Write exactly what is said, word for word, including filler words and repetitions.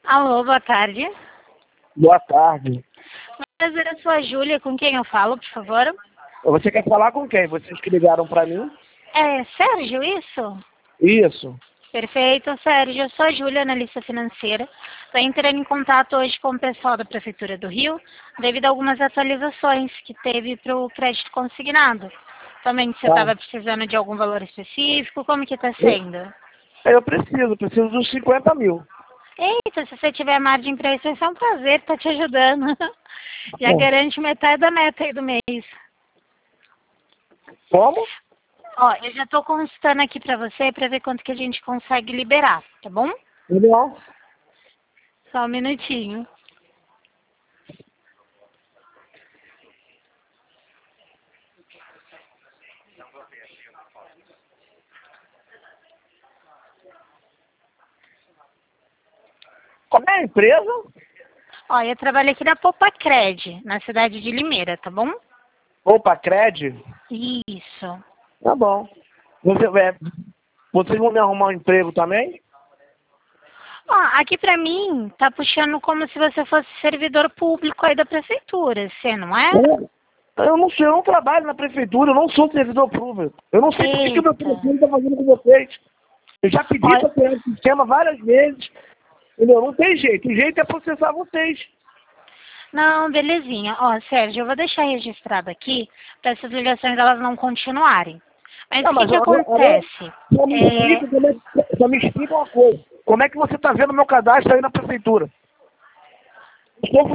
Alô, boa tarde. Boa tarde. Prazer, eu sou a Júlia, com quem eu falo, por favor? Você quer falar com quem? Vocês que ligaram pra mim? É Sérgio, isso? Isso. Perfeito, Sérgio. Eu sou a Júlia, analista financeira. Estou entrando em contato hoje com o pessoal da Prefeitura do Rio, devido a algumas atualizações que teve para o crédito consignado. Também você Tá. estava precisando de algum valor específico, como que está sendo? Eu preciso, preciso dos cinquenta mil. Eita, se você tiver margem para isso, vai ser um prazer estar te ajudando. Já Bom. garante metade da meta aí do mês. Como? Ó, eu já estou consultando aqui para você para ver quanto que a gente consegue liberar, tá bom? Não. Só um minutinho. Como é a empresa? Ó, eu trabalho aqui na Popa Cred, na cidade de Limeira, tá bom? Opa, Cred? Isso. Tá bom. Você, é, vocês vão me arrumar um emprego também? Ó, aqui pra mim, tá puxando como se você fosse servidor público aí da prefeitura, você não é? Eu, eu não sei, eu não trabalho na prefeitura, eu não sou servidor público. Eu não sei por que que o meu Eita. telefone está fazendo com vocês. Eu já pedi Ó, para tirar o sistema várias vezes. Entendeu? Não tem jeito. O jeito é processar vocês. não, belezinha. Ó, Sérgio, eu vou deixar registrado aqui para essas ligações elas não continuarem. Mas Não, o que mas que agora, agora acontece? só, me É, explica como é, só me explica uma coisa. Como é que você está vendo meu cadastro aí na prefeitura? Estou